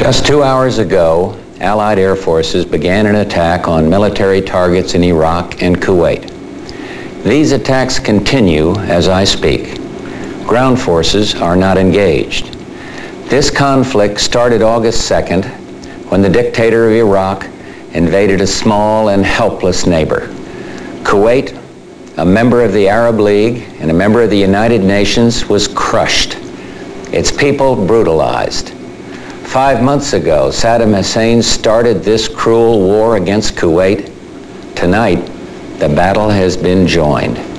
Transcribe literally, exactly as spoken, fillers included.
Just two hours ago, Allied air forces began an attack on military targets in Iraq and Kuwait. These attacks continue as I speak. Ground forces are not engaged. This conflict started August second when the dictator of Iraq invaded a small and helpless neighbor. Kuwait, a member of the Arab League and a member of the United Nations, was crushed. Its people brutalized. Five months ago, Saddam Hussein started this cruel war against Kuwait. Tonight, the battle has been joined.